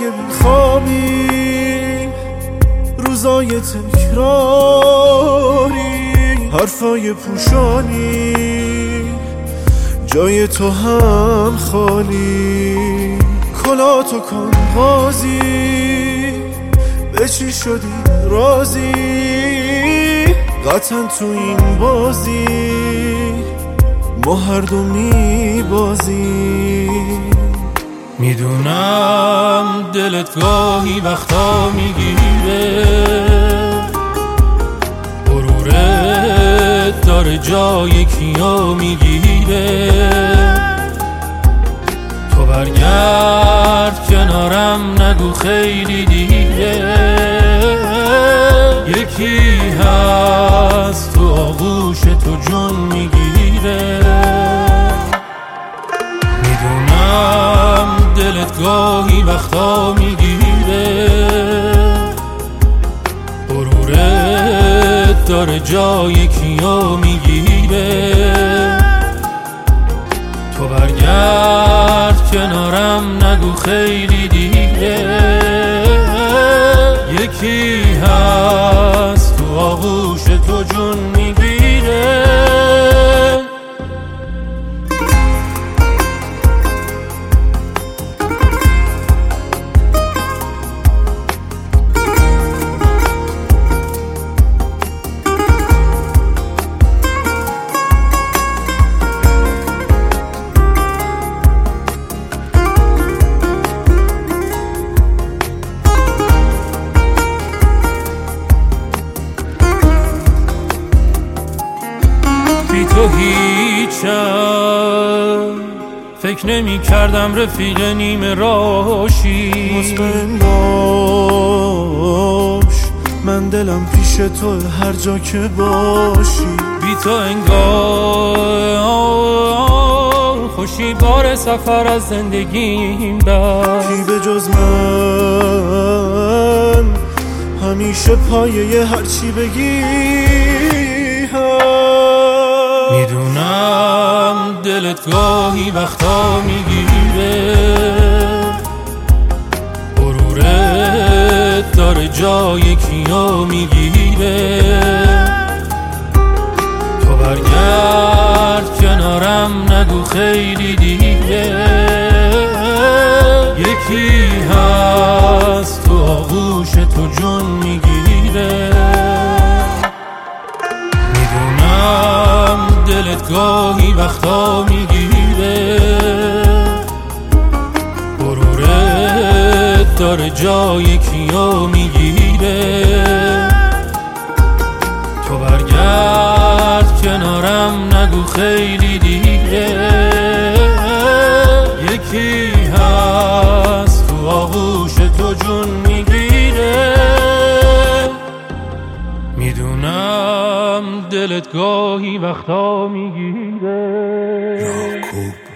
بیخوابی، روزای تکراری، حرفای پوشانی، جای تو هم خالی. کلاتو کن قاضی، به چی شدی راضی؟ قطعا تو این بازی ما هر دو میبازی. میدونم دلت گاهی وقتا میگیره، غرورت داره جای کیا میگیره. تو برگرد کنارم، نگو خیلی دیره. یکی هست تو آغوش تو جون میگیره. میدونم دلت گاهی وقتا میگیره، غرورت داره جای کیا میگیره. تو برگرد کنارم، نگو خیلی دیره. یکی هست تو آغوش تو جون میگیره. بی تو هیچم، فکر نمی کردم رفیق نیمه راشی. مطمئن باش من دلم پیش تو هر جا که باشی. بی تو انگار خوشی بار سفر از زندگیم بست. کی به جز من همیشه پایه هرچی بگی میدونم دلت گاهی وقتا میگیره، غرورت داره جای کیا میگیره. تو برگرد کنارم، نگو خیلی دیره. یکی هست تو آغوش تو جون میگیره. دلت گاهی وقتا میگیره، غرورت داره جای کیا میگیره. تو برگرد کنارم، نگو خیلی دیره. یکی هست تو آغوش تو جون میگیره. میدونم دلت گاهی وقتا میگیره.